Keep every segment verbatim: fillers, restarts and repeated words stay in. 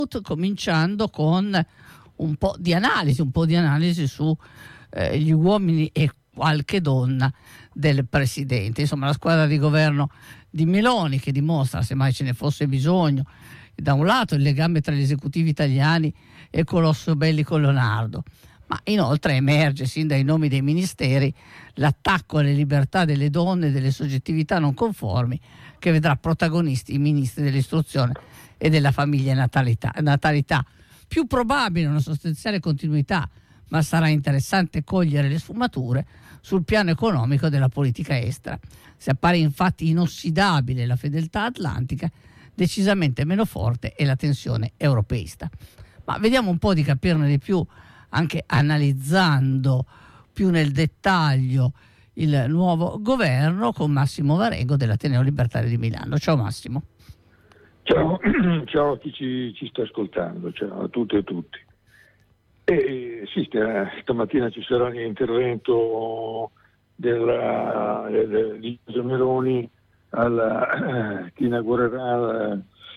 cominciando con un po' di analisi, un po' di analisi su eh, gli uomini e qualche donna del presidente. Insomma, la squadra di governo di Meloni, che dimostra, se mai ce ne fosse bisogno, da un lato il legame tra gli esecutivi italiani e il colosso bellico Leonardo, ma inoltre emerge sin dai nomi dei ministeri l'attacco alle libertà delle donne e delle soggettività non conformi, che vedrà protagonisti i ministri dell'istruzione e della famiglia e natalità. natalità. Più probabile una sostanziale continuità, ma sarà interessante cogliere le sfumature sul piano economico della politica estera. Se appare infatti inossidabile la fedeltà atlantica, decisamente meno forte è la tensione europeista. Ma vediamo un po' di capirne di più, anche analizzando più nel dettaglio il nuovo governo, con Massimo Varego dell'Ateneo Libertario di Milano. Ciao Massimo. Ciao, ciao a chi ci, ci sta ascoltando, ciao a tutte e tutti. E, sì, stamattina ci sarà l'intervento della, di Giorgia Meloni alla, eh, che inaugurerà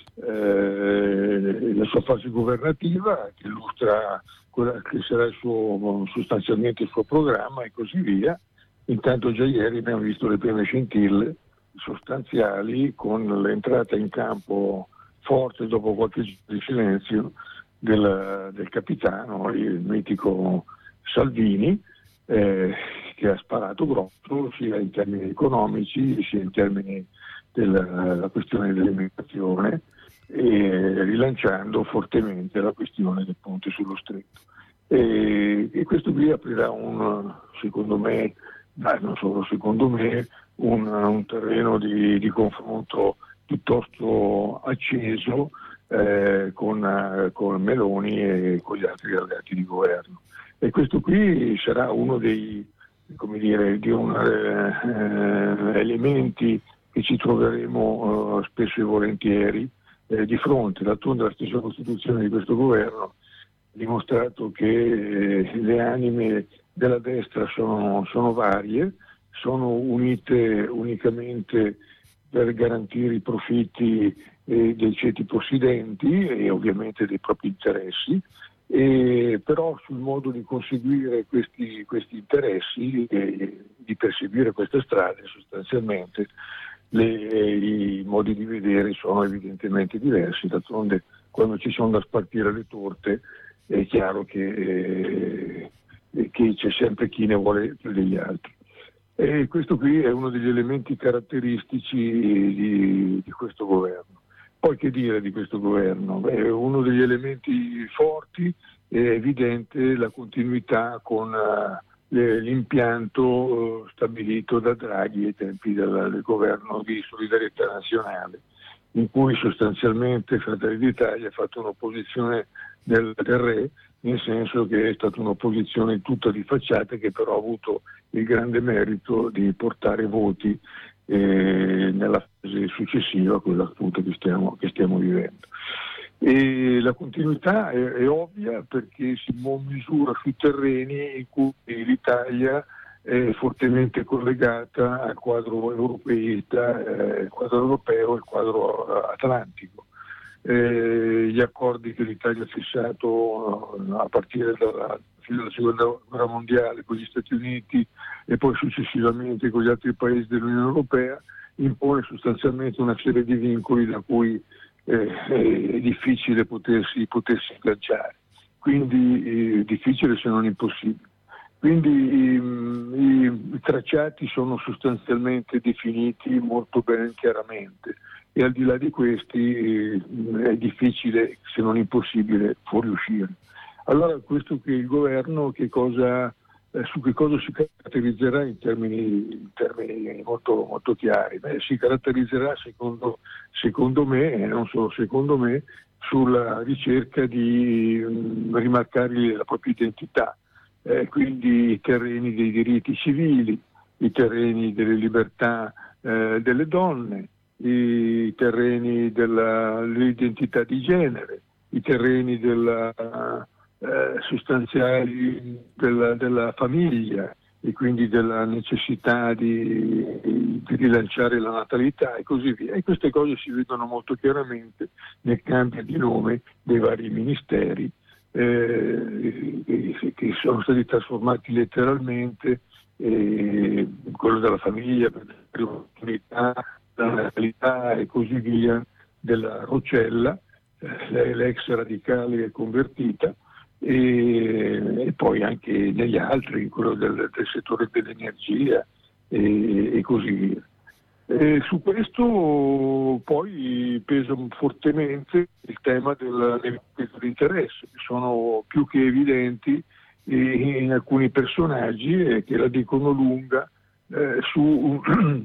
eh, la sua fase governativa, che illustra quella che sarà il suo, sostanzialmente il suo programma e così via. Intanto già ieri abbiamo visto le prime scintille sostanziali con l'entrata in campo forte dopo qualche giorno di silenzio del, del capitano, il mitico Salvini, eh, che ha sparato grosso sia in termini economici sia in termini della questione dell'immigrazione, e rilanciando fortemente la questione del ponte sullo stretto. E, e questo qui aprirà un, secondo me, ma non solo secondo me, un, un terreno di, di confronto piuttosto acceso eh, con, con Meloni e con gli altri alleati di governo. E questo qui sarà uno dei, come dire, di un, eh, elementi che ci troveremo eh, spesso e volentieri eh, di fronte. D'altronde la stessa Costituzione di questo governo ha dimostrato che eh, le anime della destra sono, sono varie, sono unite unicamente per garantire i profitti eh, dei ceti possidenti e ovviamente dei propri interessi, e però sul modo di conseguire questi, questi interessi e di perseguire queste strade sostanzialmente le, i modi di vedere sono evidentemente diversi. D'altronde quando ci sono da spartire le torte è chiaro che, eh, che c'è sempre chi ne vuole più degli altri. E questo qui è uno degli elementi caratteristici di, di questo governo. Poi che dire di questo governo? Beh, uno degli elementi forti è evidente la continuità con uh, l'impianto uh, stabilito da Draghi ai tempi del, del governo di solidarietà nazionale, in cui sostanzialmente Fratelli d'Italia ha fatto un'opposizione del, del re, nel senso che è stata un'opposizione tutta di facciata, che però ha avuto il grande merito di portare voti eh, nella fase successiva, quella appunto che stiamo, che stiamo vivendo. E la continuità è, è ovvia perché si misura sui terreni in cui l'Italia è fortemente collegata al quadro europeista, eh, il quadro europeo e il quadro atlantico. Eh, gli accordi che l'Italia ha fissato uh, a partire dalla fine della seconda guerra mondiale con gli Stati Uniti e poi successivamente con gli altri paesi dell'Unione Europea impone sostanzialmente una serie di vincoli da cui eh, è difficile potersi, potersi sganciare, quindi eh, difficile se non impossibile. Quindi i, i, i tracciati sono sostanzialmente definiti molto ben chiaramente, e al di là di questi eh, è difficile, se non impossibile, fuoriuscire. Allora questo che il governo che cosa, eh, su che cosa si caratterizzerà in termini, in termini molto, molto chiari? Beh, si caratterizzerà secondo, secondo me, e non solo secondo me, sulla ricerca di mh, rimarcare la propria identità, eh, quindi i terreni dei diritti civili, i terreni delle libertà eh, delle donne, i terreni dell'identità di genere, i terreni della, eh, sostanziali della, della famiglia, e quindi della necessità di, di rilanciare la natalità e così via. E queste cose si vedono molto chiaramente nel cambio di nome dei vari ministeri eh, che sono stati trasformati letteralmente, eh, quello della famiglia, dell'opportunità, della natalità e così via, della Roccella, eh, l'ex radicale convertita, e, e poi anche negli altri, quello del, del settore dell'energia e, e così via. E su questo poi pesa fortemente il tema del conflitto di interesse, che sono più che evidenti in alcuni personaggi e che la dicono lunga eh, su,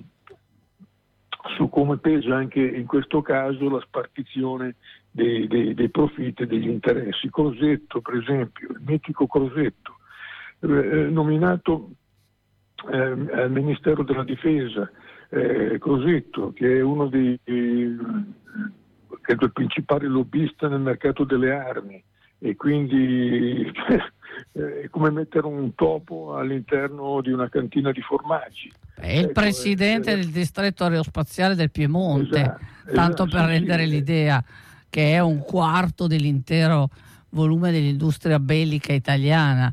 su come pesa anche in questo caso la spartizione dei, dei, dei profitti e degli interessi. Crosetto, per esempio, il mitico Crosetto, eh, nominato eh, al Ministero della Difesa, eh, Crosetto, che è uno dei, dei credo il principale lobbista nel mercato delle armi, e quindi è come mettere un topo all'interno di una cantina di formaggi. È il ecco, presidente eh, del distretto aerospaziale del Piemonte, esatto, tanto esatto, per sì, rendere sì. l'idea che è un quarto dell'intero volume dell'industria bellica italiana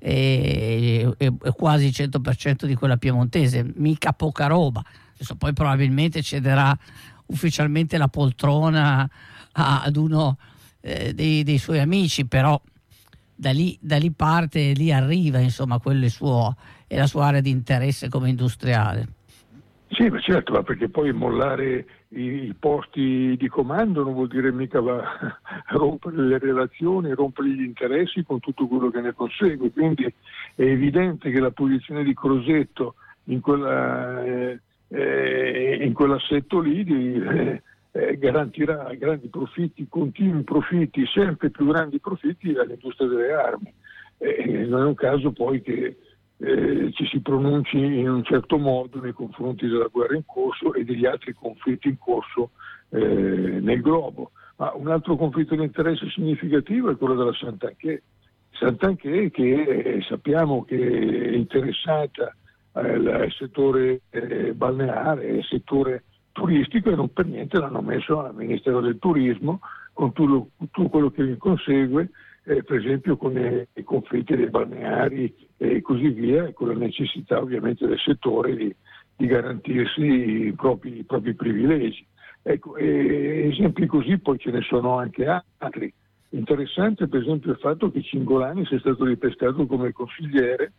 e, e, e quasi il cento per cento di quella piemontese, mica poca roba. Adesso poi probabilmente cederà ufficialmente la poltrona a, ad uno eh, dei, dei suoi amici, però da lì, da lì parte e lì arriva, insomma, quello è, suo, è la sua area di interesse come industriale. Sì, ma certo, ma perché poi mollare i, i posti di comando non vuol dire mica va rompere le relazioni, rompere gli interessi con tutto quello che ne consegue. Quindi è evidente che la posizione di Crosetto in quella eh, eh, in quell'assetto lì di, eh, eh, garantirà grandi profitti, continui profitti, sempre più grandi profitti all'industria delle armi. Eh, non è un caso poi che Eh, ci si pronunci in un certo modo nei confronti della guerra in corso e degli altri conflitti in corso eh, nel globo. Ma un altro conflitto di interesse significativo è quello della Santanchè. Santanchè che eh, sappiamo che è interessata eh, al settore eh, balneare, al settore turistico, e non per niente l'hanno messo al Ministero del Turismo con tutto, tutto quello che ne consegue. Eh, per esempio con eh, i conflitti dei balneari e così via, e con la necessità ovviamente del settore di, di garantirsi i propri, i propri privilegi. Ecco, eh, esempi così poi ce ne sono anche altri. Interessante per esempio il fatto che Cingolani sia stato ripescato come consigliere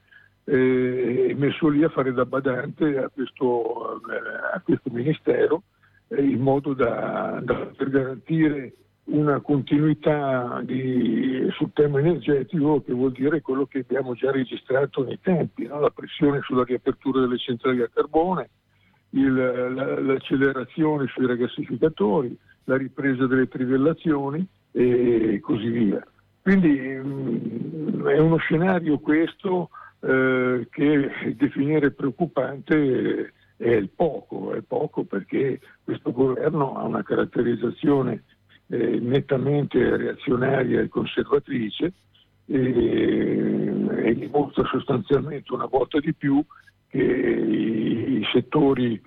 eh, e messo lì a fare da badante a questo, eh, a questo ministero eh, in modo da, da poter garantire una continuità di, sul tema energetico, che vuol dire quello che abbiamo già registrato nei tempi, no? La pressione sulla riapertura delle centrali a carbone, il, la, l'accelerazione sui rigassificatori, la ripresa delle trivellazioni e così via. Quindi mh, è uno scenario questo eh, che definire preoccupante è il poco, è poco perché questo governo ha una caratterizzazione Eh, nettamente reazionaria e conservatrice e, e dimostra sostanzialmente una volta di più che i, i settori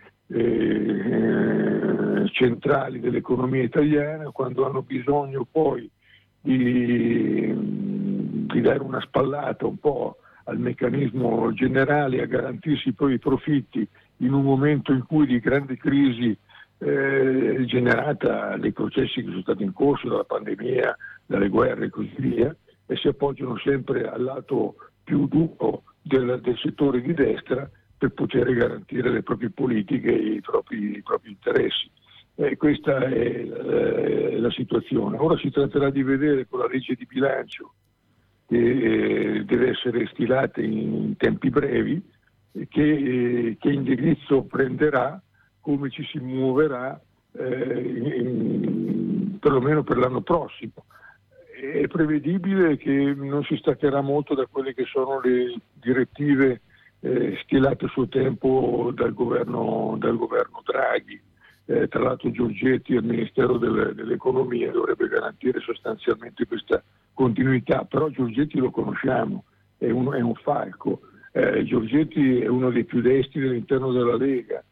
eh, centrali dell'economia italiana, quando hanno bisogno poi di, di dare una spallata un po' al meccanismo generale, a garantirsi i propri profitti in un momento in cui di grande crisi Eh, generata dai processi che sono stati in corso, dalla pandemia, dalle guerre e così via, e si appoggiano sempre al lato più duro del, del settore di destra per poter garantire le proprie politiche e i propri, i propri interessi. Eh, questa è eh, la situazione. Ora si tratterà di vedere con la legge di bilancio, che eh, deve essere stilata in tempi brevi, che, eh, che indirizzo prenderà, come ci si muoverà eh, in, perlomeno per l'anno prossimo. È prevedibile che non si staccherà molto da quelle che sono le direttive eh, stilate a suo tempo dal governo, dal governo Draghi. Eh, tra l'altro Giorgetti al Ministero del, dell'Economia dovrebbe garantire sostanzialmente questa continuità, però Giorgetti lo conosciamo, è un, è un falco. Eh, Giorgetti è uno dei più destri all'interno della Lega,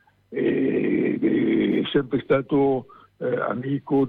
e, e è sempre stato eh, amico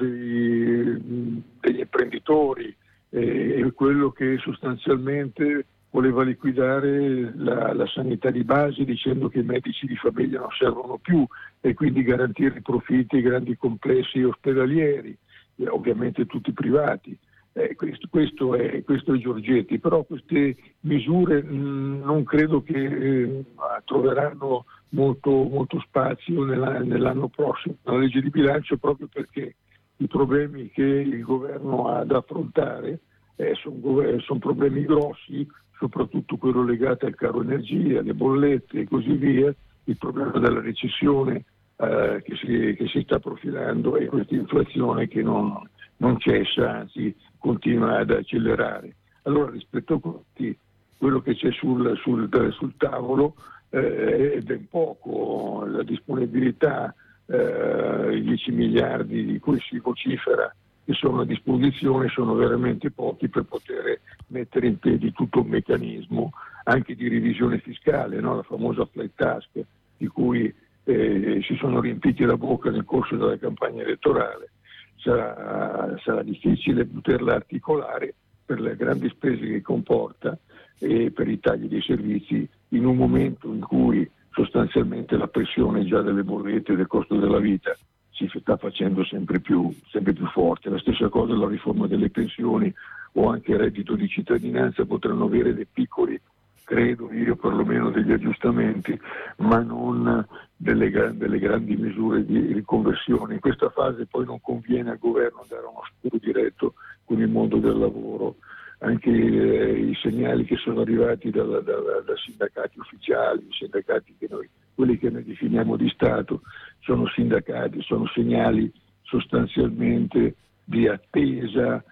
dei, degli imprenditori, e, e quello che sostanzialmente voleva liquidare la, la sanità di base dicendo che i medici di famiglia non servono più e quindi garantire i profitti ai grandi complessi ospedalieri, eh, ovviamente tutti privati. Eh, questo, questo, è, questo è Giorgetti, però queste misure mh, non credo che eh, troveranno molto, molto spazio nella, nell'anno prossimo, nella legge di bilancio, proprio perché i problemi che il governo ha da affrontare eh, sono son problemi grossi, soprattutto quello legato al caro energia, alle bollette e così via, il problema della recessione eh, che, si, che si sta profilando e questa inflazione che non, non cessa, anzi continua ad accelerare. Allora rispetto a questi, quello che c'è sul, sul, sul tavolo eh, è ben poco, la disponibilità, eh, i dieci miliardi di cui si vocifera che sono a disposizione sono veramente pochi per poter mettere in piedi tutto un meccanismo anche di revisione fiscale, no? La famosa flat tax di cui eh, si sono riempiti la bocca nel corso della campagna elettorale. Sarà, sarà difficile poterla articolare per le grandi spese che comporta e per i tagli dei servizi in un momento in cui sostanzialmente la pressione già delle bollette e del costo della vita si sta facendo sempre più, sempre più forte. La stessa cosa la riforma delle pensioni o anche il reddito di cittadinanza potranno avere dei piccoli, credo io perlomeno, degli aggiustamenti, ma non delle, delle grandi misure di riconversione. In questa fase poi non conviene al governo dare uno scuro diretto con il mondo del lavoro. Anche eh, i segnali che sono arrivati da, da, da, da sindacati ufficiali, i sindacati che noi, quelli che noi definiamo di Stato, sono sindacati, sono segnali sostanzialmente di attesa,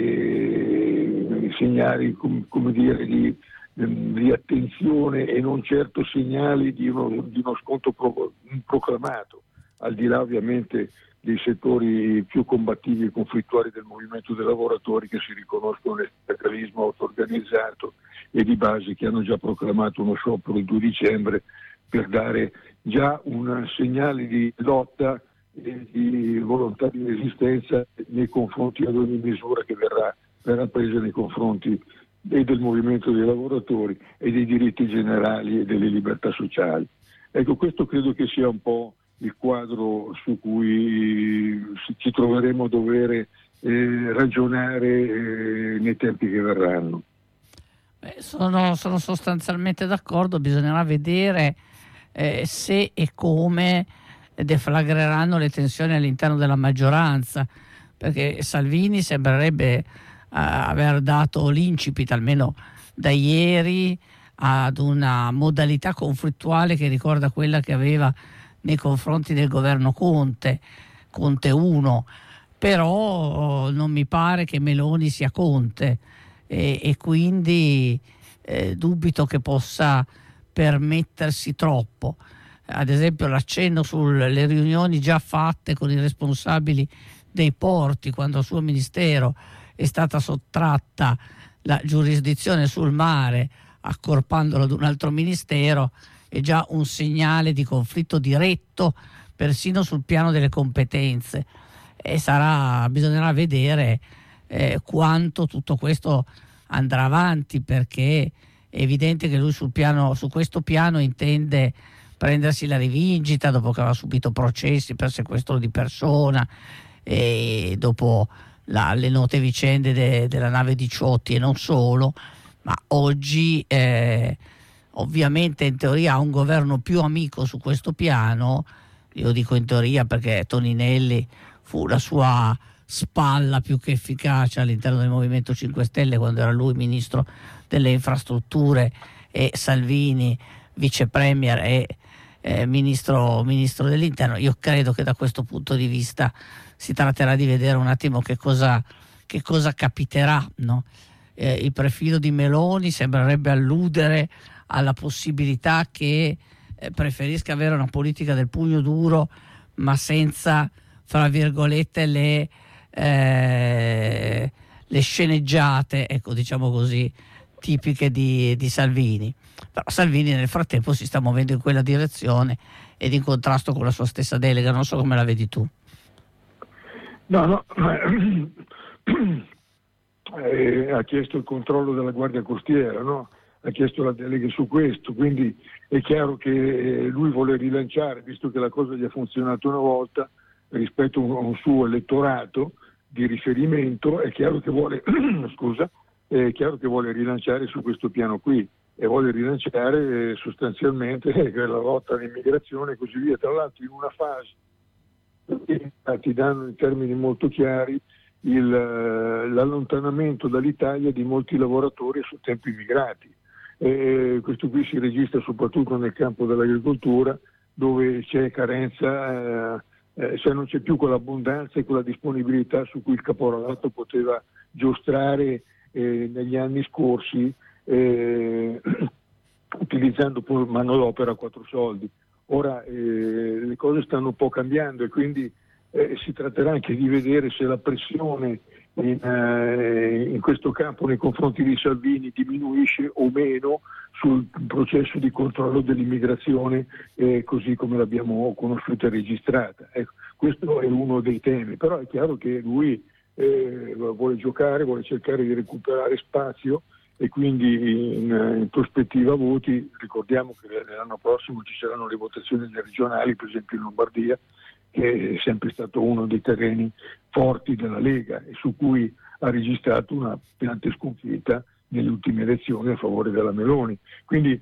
e segnali com, come dire di, di attenzione e non certo segnali di uno, di uno scontro pro, proclamato, al di là ovviamente dei settori più combattivi e conflittuali del movimento dei lavoratori che si riconoscono nel sindacalismo auto-organizzato e di base, che hanno già proclamato uno sciopero il due dicembre per dare già un segnale di lotta e di volontà di resistenza nei confronti ad ogni misura che verrà, verrà presa nei confronti e del movimento dei lavoratori e dei diritti generali e delle libertà sociali. Ecco, questo credo che sia un po' il quadro su cui ci troveremo a dover eh, ragionare eh, nei tempi che verranno. Beh, sono, sono sostanzialmente d'accordo, bisognerà vedere eh, se e come deflagreranno le tensioni all'interno della maggioranza, perché Salvini sembrerebbe eh, aver dato l'incipit, almeno da ieri, ad una modalità conflittuale che ricorda quella che aveva nei confronti del governo Conte, Conte uno, però non mi pare che Meloni sia Conte e, e quindi eh, dubito che possa permettersi troppo. Ad esempio l'accenno sulle riunioni già fatte con i responsabili dei porti, quando al suo ministero è stata sottratta la giurisdizione sul mare accorpandolo ad un altro ministero, è già un segnale di conflitto diretto persino sul piano delle competenze, e sarà, bisognerà vedere eh, quanto tutto questo andrà avanti, perché è evidente che lui sul piano, su questo piano intende prendersi la rivincita dopo che aveva subito processi per sequestro di persona e dopo la, le note vicende de, della nave Diciotti e non solo, ma oggi eh, ovviamente in teoria ha un governo più amico su questo piano. Io dico in teoria perché Toninelli fu la sua spalla più che efficace all'interno del Movimento cinque Stelle quando era lui ministro delle infrastrutture e Salvini vice premier e eh, ministro, ministro dell'interno. Io credo che da questo punto di vista si tratterà di vedere un attimo che cosa, che cosa capiterà, no? Eh, il profilo di Meloni sembrerebbe alludere alla possibilità che eh, preferisca avere una politica del pugno duro, ma senza, fra virgolette, le, eh, le sceneggiate, ecco, diciamo così, tipiche di, di Salvini. Però Salvini nel frattempo si sta muovendo in quella direzione ed in contrasto con la sua stessa delega. Non so come la vedi tu. No, no, eh, ha chiesto il controllo della Guardia Costiera, no? Ha chiesto la delega su questo, quindi è chiaro che lui vuole rilanciare, visto che la cosa gli ha funzionato una volta rispetto a un, a un suo elettorato di riferimento, è chiaro che vuole, scusa, è chiaro che vuole rilanciare su questo piano qui e vuole rilanciare eh, sostanzialmente eh, la lotta all'immigrazione e così via, tra l'altro in una fase che ti danno in termini molto chiari il, l'allontanamento dall'Italia di molti lavoratori su tempo immigrati. E questo qui si registra soprattutto nel campo dell'agricoltura, dove c'è carenza, eh, eh, cioè non c'è più quell'abbondanza e quella disponibilità su cui il caporalato poteva giostrare eh, negli anni scorsi, eh, utilizzando poi manodopera a quattro soldi. Ora eh, le cose stanno un po' cambiando e quindi eh, si tratterà anche di vedere se la pressione in, eh, in questo campo nei confronti di Salvini diminuisce o meno sul processo di controllo dell'immigrazione eh, così come l'abbiamo conosciuta e registrata. Ecco, questo è uno dei temi, però è chiaro che lui eh, vuole giocare, vuole cercare di recuperare spazio e quindi in, in prospettiva voti. Ricordiamo che l'anno prossimo ci saranno le votazioni delle regionali, per esempio in Lombardia, che è sempre stato uno dei terreni forti della Lega e su cui ha registrato una pesante sconfitta nelle ultime elezioni a favore della Meloni. Quindi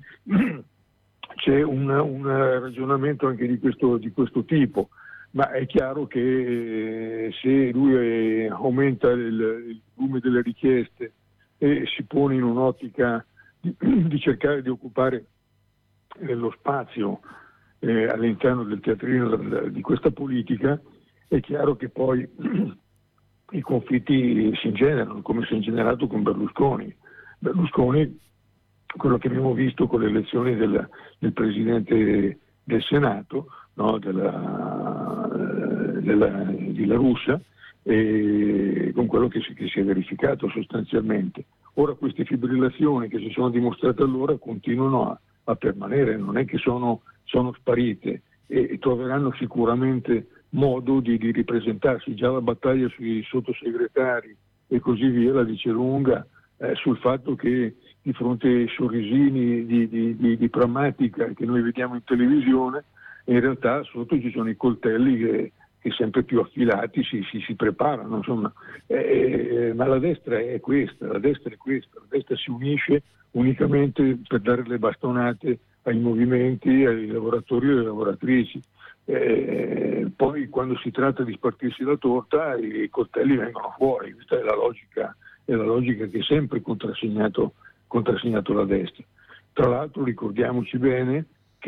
c'è un, un ragionamento anche di questo, di questo tipo, ma è chiaro che se lui aumenta il, il volume delle richieste e si pone in un'ottica di, di cercare di occupare eh, lo spazio eh, all'interno del teatrino di questa politica, è chiaro che poi i conflitti si ingenerano, come si è ingenerato con Berlusconi. Berlusconi, quello che abbiamo visto con le elezioni del, del Presidente del Senato, no, della, della, della Russia, e con quello che si, che si è verificato sostanzialmente. Ora queste fibrillazioni che si sono dimostrate allora continuano a, a permanere, non è che sono, sono sparite e, e troveranno sicuramente modo di, di ripresentarsi. Già la battaglia sui sottosegretari e così via la dice lunga eh, sul fatto che di fronte ai sorrisini di, di, di, di prammatica che noi vediamo in televisione, in realtà sotto ci sono i coltelli che che sempre più affilati si, si, si preparano, insomma. Eh, ma la destra è questa, la destra è questa, la destra si unisce unicamente per dare le bastonate ai movimenti, ai lavoratori e alle lavoratrici. Eh, poi quando si tratta di spartirsi la torta i coltelli vengono fuori, questa è la logica, è la logica che ha sempre contrassegnato, contrassegnato la destra. Tra l'altro ricordiamoci bene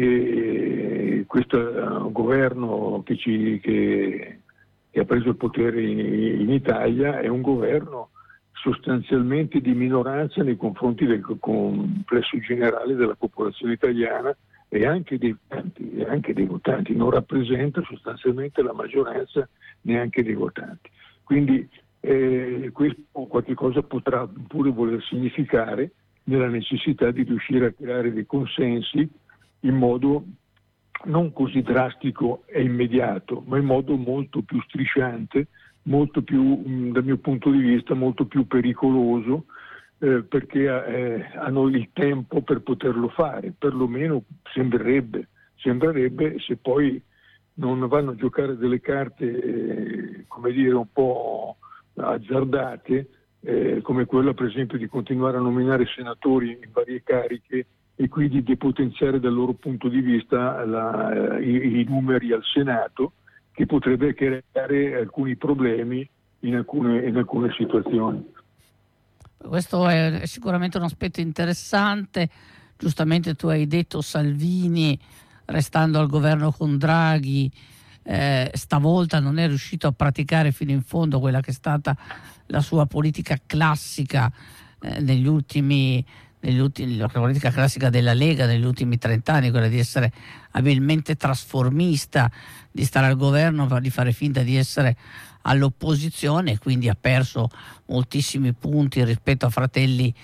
che questo governo che, ci, che, che ha preso il potere in, in Italia è un governo sostanzialmente di minoranza nei confronti del complesso generale della popolazione italiana e anche dei votanti, e anche dei votanti. Non rappresenta sostanzialmente la maggioranza neanche dei votanti. Quindi eh, questo qualche cosa potrà pure voler significare nella necessità di riuscire a creare dei consensi in modo non così drastico e immediato, ma in modo molto più strisciante, molto più, dal mio punto di vista, molto più pericoloso, eh, perché eh, hanno il tempo per poterlo fare, perlomeno sembrerebbe, sembrerebbe se poi non vanno a giocare delle carte, eh, come dire, un po' azzardate, eh, come quella per esempio di continuare a nominare senatori in varie cariche e quindi depotenziare dal loro punto di vista la, i, i numeri al Senato, che potrebbe creare alcuni problemi in alcune, in alcune situazioni. Questo è sicuramente un aspetto interessante. Giustamente tu hai detto Salvini, restando al governo con Draghi, eh, stavolta non è riuscito a praticare fino in fondo quella che è stata la sua politica classica eh, negli ultimi negli ultimi, la politica classica della Lega negli ultimi trent'anni, quella di essere abilmente trasformista, di stare al governo, di fare finta di essere all'opposizione, e quindi ha perso moltissimi punti rispetto a Fratelli,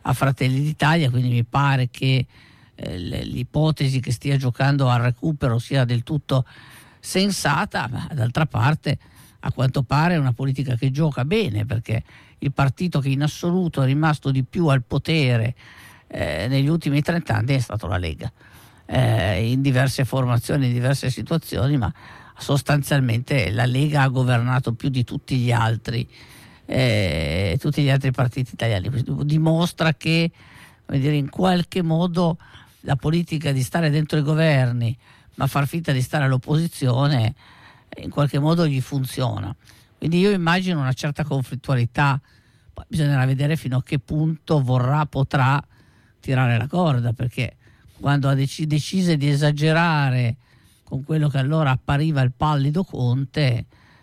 a Fratelli d'Italia, quindi mi pare che eh, l'ipotesi che stia giocando al recupero sia del tutto sensata, ma d'altra parte a quanto pare è una politica che gioca bene, perché il partito che in assoluto è rimasto di più al potere eh, negli ultimi trent'anni è stato la Lega, eh, in diverse formazioni, in diverse situazioni, ma sostanzialmente la Lega ha governato più di tutti gli altri eh, tutti gli altri partiti italiani. Questo dimostra che, come dire, in qualche modo la politica di stare dentro i governi ma far finta di stare all'opposizione in qualche modo gli funziona. Quindi io immagino una certa conflittualità, poi bisognerà vedere fino a che punto vorrà, potrà tirare la corda, perché quando ha dec- decise di esagerare con quello che allora appariva il pallido Conte,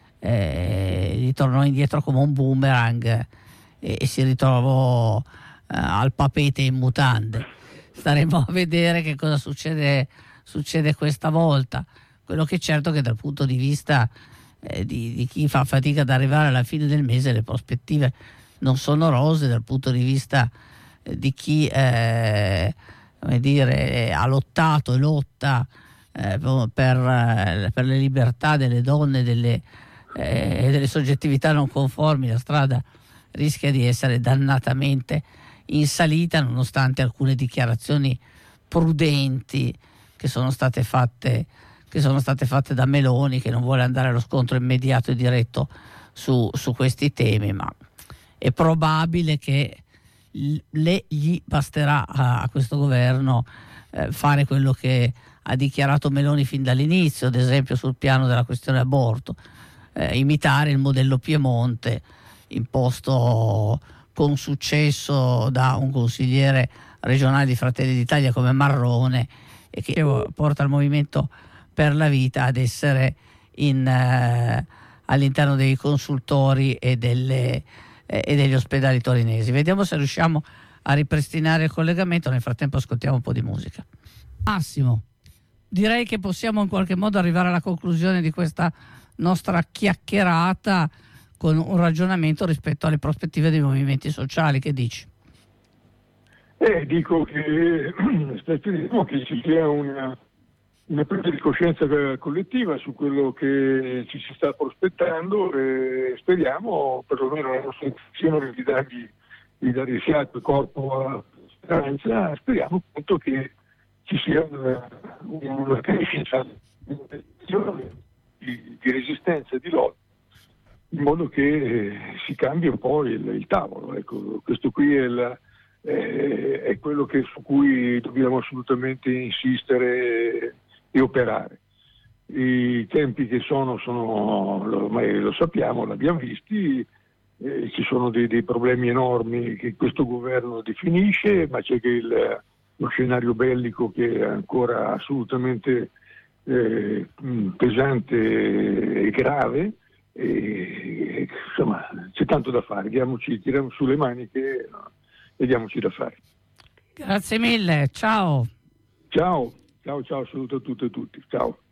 eh, gli tornò indietro come un boomerang e, e si ritrovò eh, al papete in mutande. Staremo a vedere che cosa succede, succede questa volta. Quello che è certo è che dal punto di vista eh, di, di chi fa fatica ad arrivare alla fine del mese le prospettive non sono rose, dal punto di vista eh, di chi eh, come dire, ha lottato e lotta eh, per, eh, per le libertà delle donne e delle, eh, delle soggettività non conformi. La strada rischia di essere dannatamente in salita, nonostante alcune dichiarazioni prudenti che sono state fatte che sono state fatte da Meloni, che non vuole andare allo scontro immediato e diretto su, su questi temi, ma è probabile che le, gli basterà a, a questo governo eh, fare quello che ha dichiarato Meloni fin dall'inizio, ad esempio sul piano della questione aborto, eh, imitare il modello Piemonte imposto con successo da un consigliere regionale di Fratelli d'Italia come Marrone, e che porta il Movimento per la Vita ad essere in, eh, all'interno dei consultori e, delle, eh, e degli ospedali torinesi. Vediamo se riusciamo a ripristinare il collegamento. Nel frattempo ascoltiamo un po' di musica. Massimo, direi che possiamo in qualche modo arrivare alla conclusione di questa nostra chiacchierata con un ragionamento rispetto alle prospettive dei movimenti sociali. Che dici? Eh, dico che speriamo che ci sia una una presa di coscienza collettiva su quello che ci si sta prospettando, e speriamo, perlomeno la nostra intenzione di dargli, di dare fiato e corpo alla speranza, speriamo appunto che ci sia una, una crescita di, di resistenza e di lotta, in modo che si cambi un po' il, il tavolo. Ecco, questo qui è la è, è quello che, su cui dobbiamo assolutamente insistere e operare. I tempi che sono, sono ormai lo sappiamo, l'abbiamo visti, eh, ci sono dei, dei problemi enormi che questo governo definisce, ma c'è che il, lo scenario bellico che è ancora assolutamente eh, pesante e grave, e, insomma c'è tanto da fare, diamoci, tiriamo su le maniche e diamoci da fare. Grazie mille, ciao. Ciao. Ciao, ciao, saluto a tutte e tutti. Ciao.